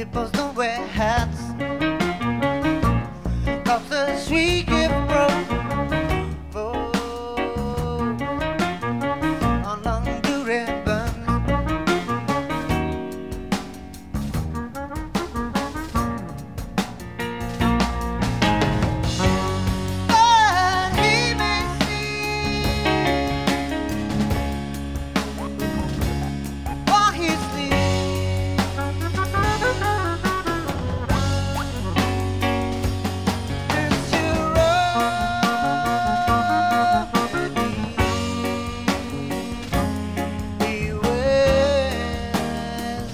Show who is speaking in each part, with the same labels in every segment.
Speaker 1: Hippos don't wear hats. Cops the street give broke on long duty buns. But he may see while he sleeps. It's your road he wears.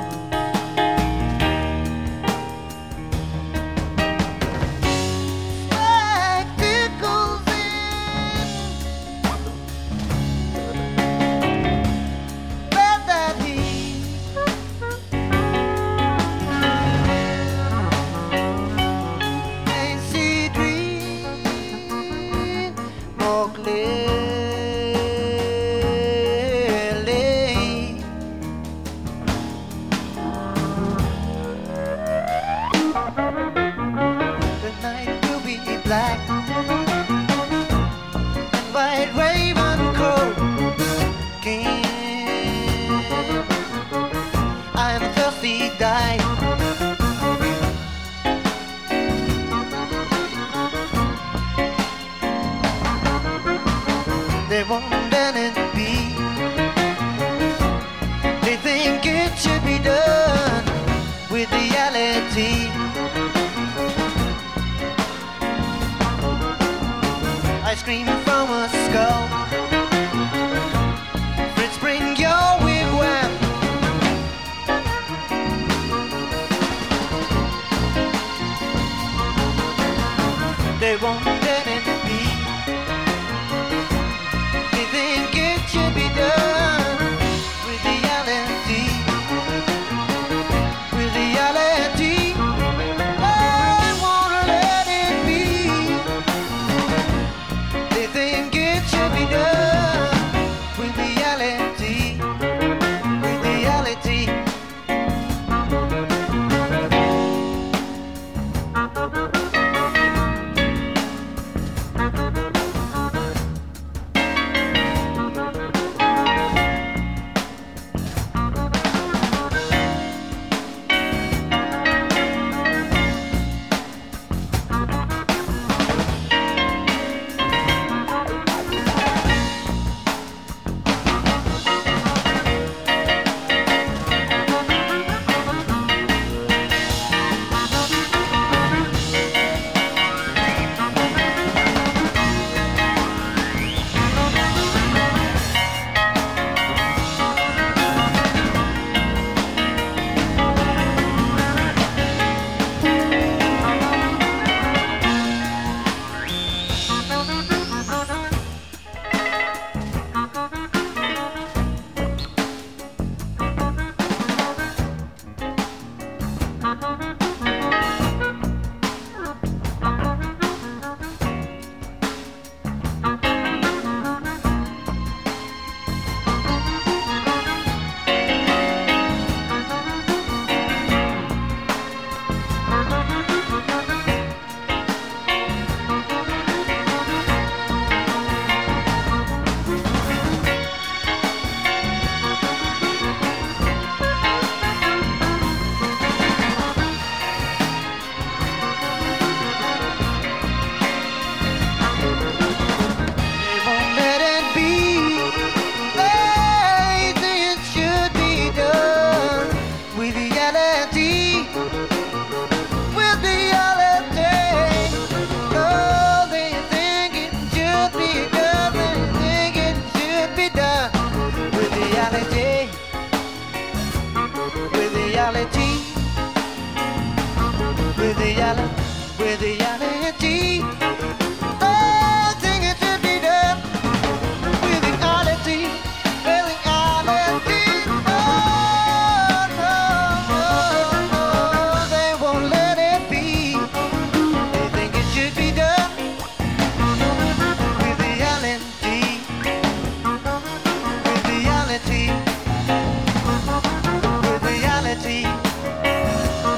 Speaker 1: Spectacles in, bet that he may see dreams more clearly. The night will be black and white raven crow king. I am thirsty, die. They won't let it be. They think it should be done with reality. I scream from a skull. Fritz, bring your wigwam. They won't let it be. They think it should be done with reality. With reality. I won't let it be. They think it should be done with reality. With reality. They won't let it be. They think it should be done with reality. With reality. Oh, they think it should be done. They think it should be done with reality. With reality. With reality. With reality. I think it should be done with reality. With reality. Oh, no, no, no. They won't let it be. They think it should be done with reality. With reality. With reality.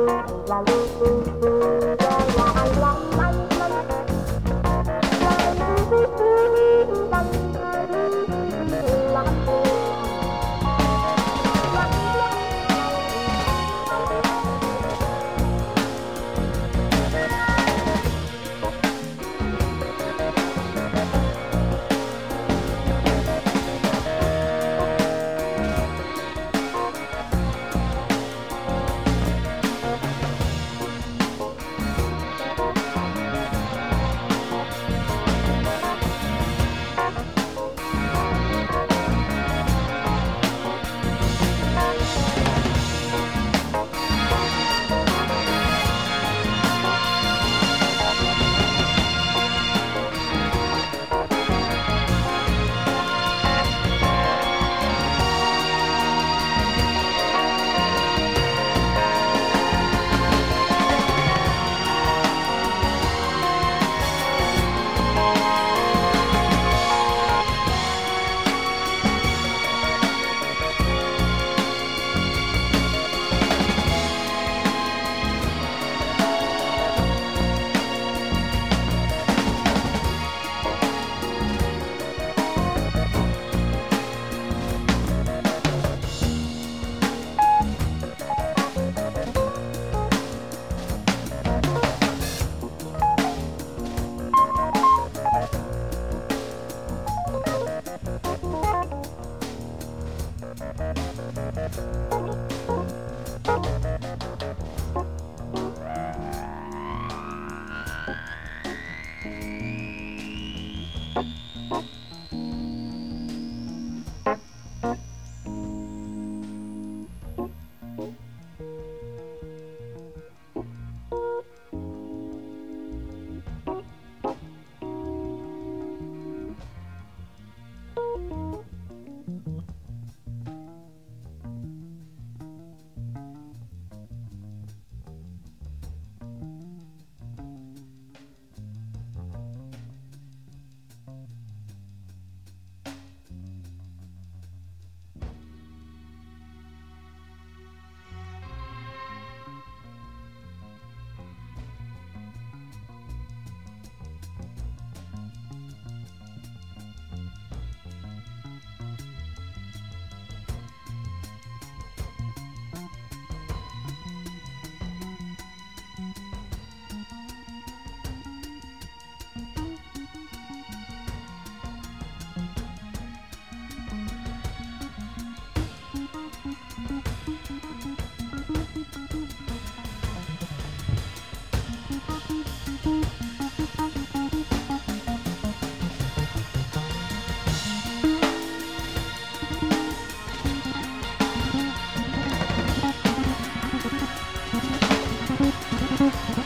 Speaker 1: Thank you.